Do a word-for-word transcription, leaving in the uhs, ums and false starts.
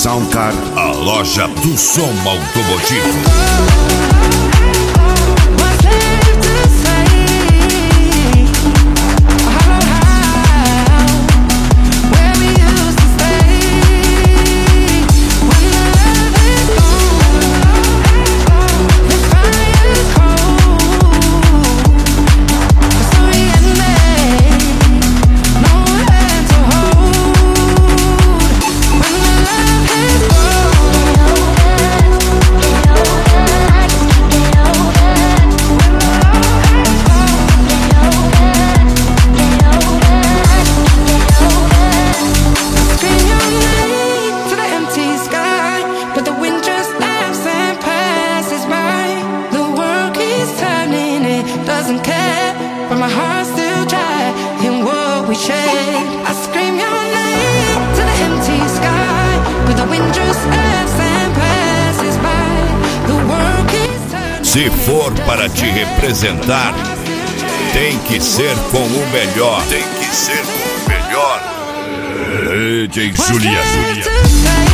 Soundcar, a loja do som automotivo. Doesn't care, but my heart's still dry in what we shared. I scream your name to the empty sky, but the wind just ebbs and passes by. The world keeps turning. Se for para te representar, tem que ser com o melhor. Tem que ser com o melhor. D J Julia, Julia.